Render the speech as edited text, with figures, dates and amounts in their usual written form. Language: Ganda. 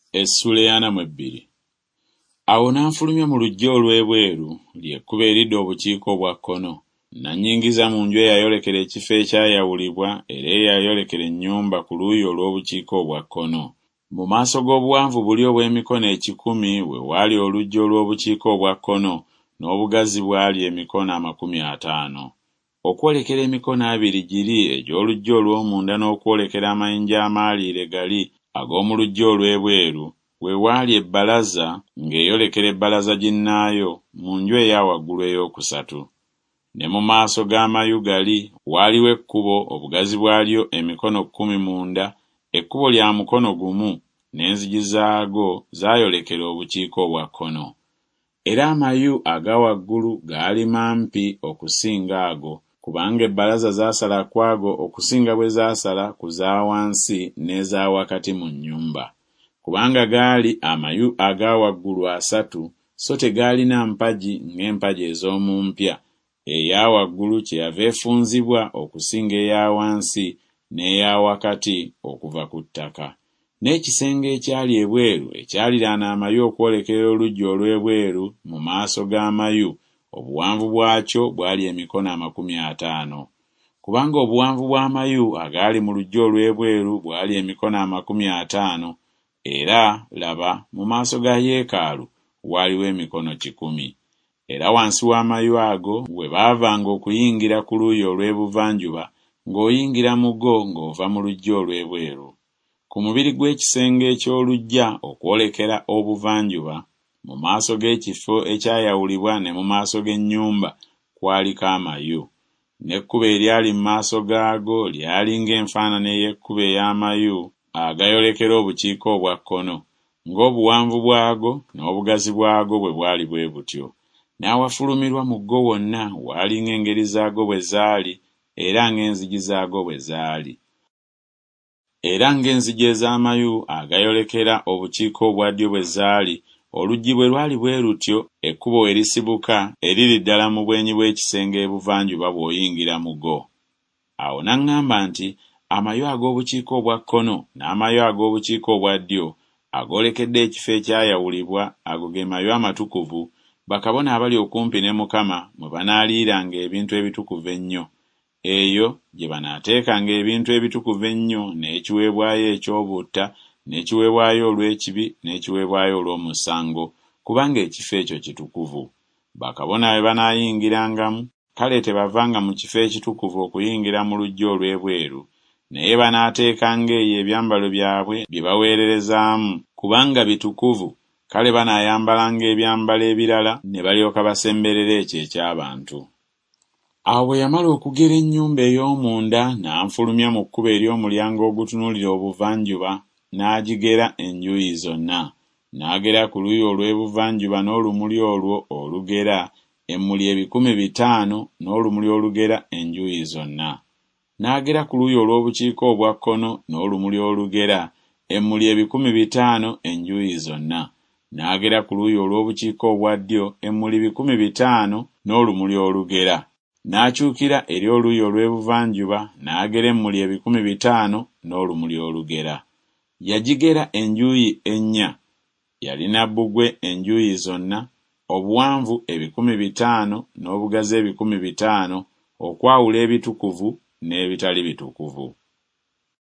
Essula 42. Awo n'anfulumya mu luggya olw'ebweru ly'ekkubo eridda obukiika obwa kkono. Nannyingiza mu nju eyayolekera ekifo ekyayawulibwa era eyayolekera ennyumba ku luuyi olw'obukiika obwa kkono. Mu maaso g'obuwanvu buli obw'emikono 1,000 we waali oluggya olw'obukiika obwa kkono n'obugazi bwali emikono 50. Okwolekera emikono 2 giri egy'oluggya olw'omunda n'okwolekera amayinja amaaliire gali ag'omu luggya olw'ebweru we waali ebbalaza ng'eyolekera ebbalaza ginnaayo mu nju eya waggulu ey'okusatu. Ne mu maaso g'amayu gali waaliwo ekkubo obugazi bwalyo emikono 10 munda, ekkubo lya mukono gumu, n'enzigi zaago zaayolekera obukiika obwa kkono. Era amayu aga waggulu gaali mampi okusinga ago, kubanga ebbalaza zaasala kwago okusinga bwe zaasala ku za wansi n'eza wakati mu nnyumba. Kubanga gaali amayu aga waggulu 3, so tegaalina mpagi ng'empagi ez'omu mpya. Eya waggulu kyeyava efunzibwa okusinga eya wansi n'eya wakati okuva ku ttaka. N'ekisenge ekyali ebweru ekyaliraana amayu okwolekera oluggi olw'ebweru mu maaso g'amayu, obuwanvu bwakyo bwali emikono 50. Kubanga obuwanvu bw'amayu agaali mu luggya olw'ebweru bwali emikono 50, era laba mu maaso ga yeekaalu waaliwo emikono 100. Era wansi w'amayu ago we baavanga okuyingira ku luuyi olw'ebuvanjuba ng'oyingira mu go ng'ova mu luggya olw'ebweru. Ku mubiri gw'ekisenge eky'oluggya okwolekera obuvanjuba, mu maaso g'ekifo ekyayawulibwa ne mu maaso g'ennyumba kwaliko amayu. N'ekkubo eryali mu maaso gaago lyali ng'enfaanana ey'ekkubo ey'amayu agayolekera obukiika obwa kkono, ng'obuwanvu bwago n'obugazi bwago bwe bwali bwe butyo. N'awafulumirwa mu go wonna waali ng'engeri zaago bwe zaali era ng'enzigi zaago bwe zaali. Era ng'enzigi ez'amayu agayolekera obukiika obwa ddyo bwe zaali, oluggi bwe lwali bwe lutyo, ekkubo we lisibuka eriri ddala mu bwenyi bw'ekisenge ebuvanjuba bw'oyingira mu go. Awo n'aŋŋamba nti amayu ag'obukiika obwa kkono n'amayu ag'obukiika obwa ddyo agolekedde ekifo ekyayawulibwa, ago ge mayu amatukuvu, bakabona abali okumpi ne Mukama mwe banaaliiranga ebintu ebitukuvu ennyo. Eyo gye banaateekanga ebintu ebitukuvu ennyo n'ekiweebwayo eky'obutta, n'ekiweebwayo olw'ekibi, n'ekiweebwayo olw'omusango, kubanga ekifo ekyo kitukuvu. Bakabona bwe banaayingirangamu, kale tebavanga mu kifo ekitukuvu okuyingira mu luggya olw'ebweru, naye banaateekanga eyo ebyambalo byabwe bye baweererezaamu, kubanga bitukuvu, kale banaayambalanga ebyambalo ebirala ne balyoka basemberera ekyo eky'abantu. Awo bwe yamala okugera ennyumba ey'omunda n'anfulumya mu kkubo ery'omulyango ogutunuulira obuvanjuba, n'agigera enjuuyi zonna. N'agera ku luuyi olw'ebuvanjuba n'olumuli olwo olugera emmuli 500 n'olumuli olugera enjuuyi zonna. N'agera ku luuyi olw'obukiika obwa kkono n'olumuli olugera emmuli 500 enjuuyi zonna. N'agera ku luuyi olw'obukiika obwa ddyo emmuli 500 n'olumuli olugera. N'akyukira eri oluuyi olw'ebuvanjuba n'agera emmuli 500 n'olumuli olugera. Yagigera enjuuyi 4, yalina bbugwe enjuuyi zonna, obuwanvu 500 n'obugazi 500, okwawula ebitukuvu n'ebitali bitukuvu.